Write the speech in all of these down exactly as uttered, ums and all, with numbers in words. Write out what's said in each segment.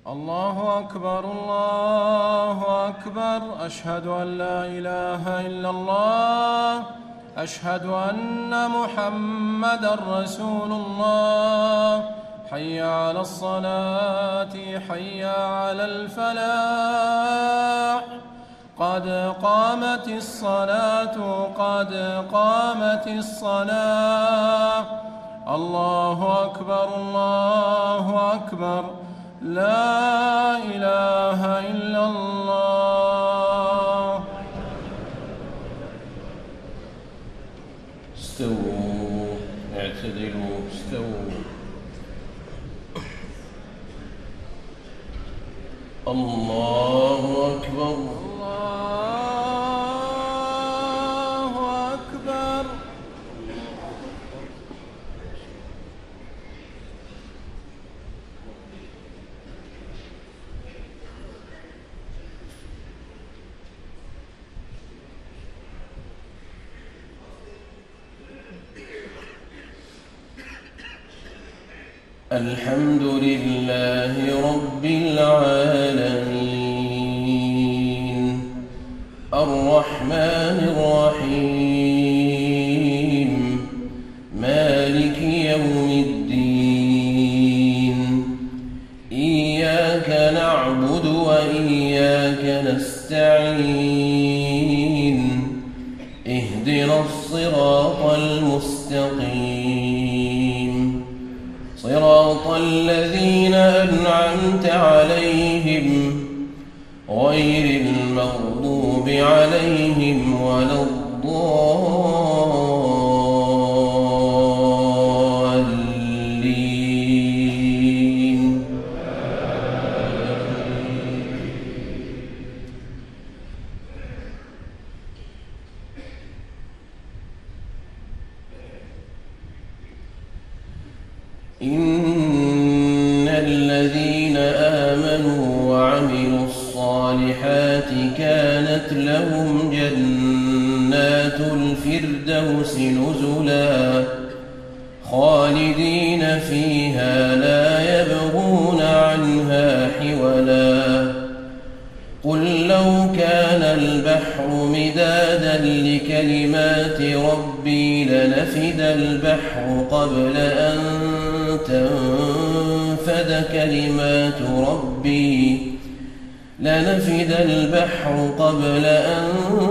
الله أكبر الله أكبر. أشهد أن لا إله إلا الله. أشهد أن محمدًا رسول الله. حي على الصلاة حي على الفلاح. قد قامت الصلاة قد قامت الصلاة. الله أكبر الله أكبر. لا إله إلا الله. استووا اعتدلوا استووا. الله أكبر الله أكبر. الحمد لله رب العالمين الرحمن الرحيم مالك يوم الدين. إياك نعبد وإياك نستعين. اهدنا الصراط المستقيم صراط الذين أنعمت عليهم غير المغضوب عليهم ولا الضالين. إن الذين آمنوا وعملوا الصالحات كانت لهم جنات الفردوس نزلا خالدين فيها لا يبغون عنها حولا. قل لو كان البحر مدادا لكلمات ربي لنفد البحر قبل أن تنفد كلمات ربي لنفد البحر قبل أن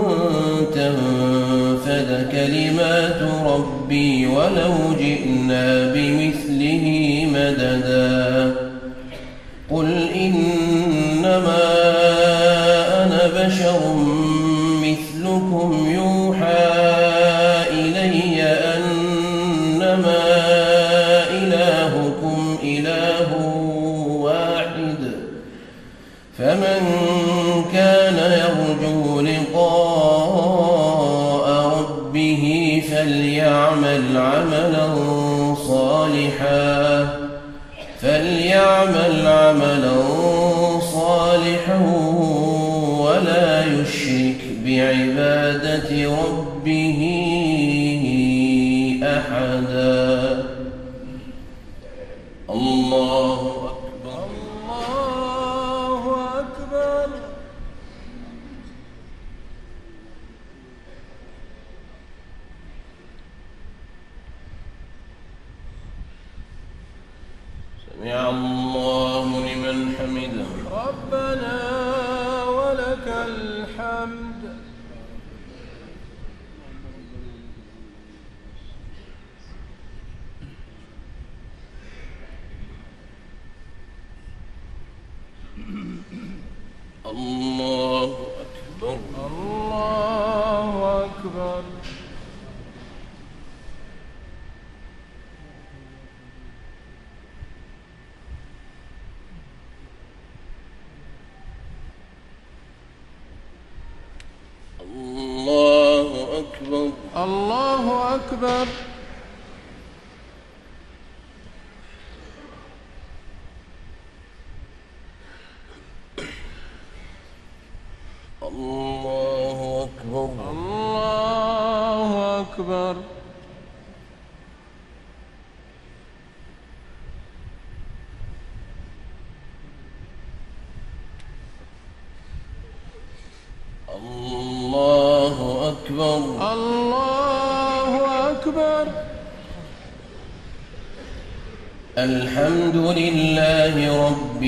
تنفد كلمات ربي ولو جئنا بمثله مددا. قل إنما أنا بشر مثلكم يوحى إلي أنما إلهكم إله واحد. فمن كان يرجو لقاء ربه فليعمل عملا صالحا فليعمل عملا صالحا ولا يشرك بعبادة ربه أحدا. الله أكبر الله أكبر. سمع الله لمن حمده. ربنا ولك الحمد. الله أكبر الله أكبر. الله أكبر الله أكبر. الله أكبر الله أكبر. أكبر. الله أكبر. الحمد لله رب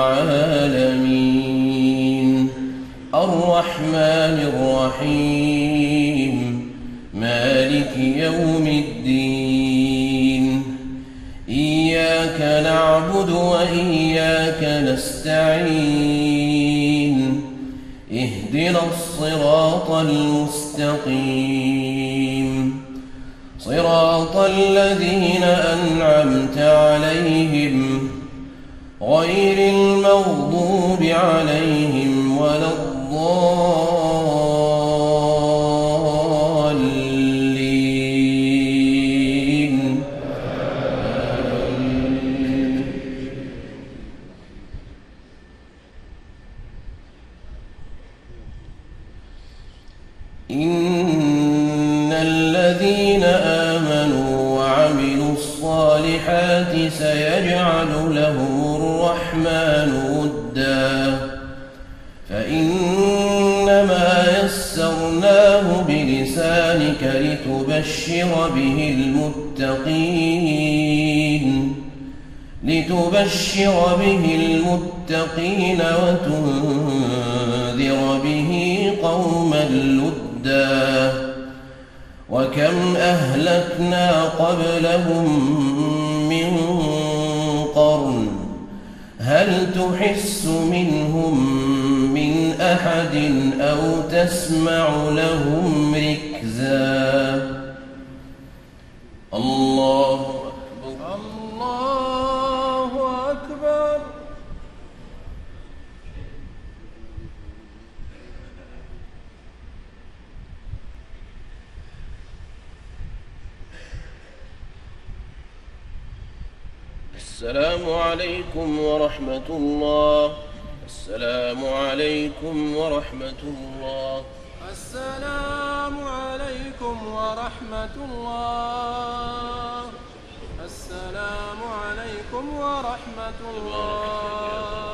العالمين الرحمن الرحيم مالك يوم الدين إياك نعبد وإياك نستعين اهدنا الصراط المستقيم صراط الذين أنعمت عليهم غير المغضوب عليهم ولا الضالين. إن الذين آمنوا وعملوا الصالحات سيجعل لهم الرحمن ودا فإنما يسرناه بلسانك لتبشر به المتقين لتبشر به المتقين وتنذر به قوما لدا وكم أهلكنا قبلهم من قرن هل تحس منهم من أحد أو تسمع لهم ركزا. الله أكبر. الله أكبر. السلام عليكم ورحمة الله. السلام عليكم ورحمة الله. السلام عليكم ورحمة الله. السلام عليكم ورحمة الله.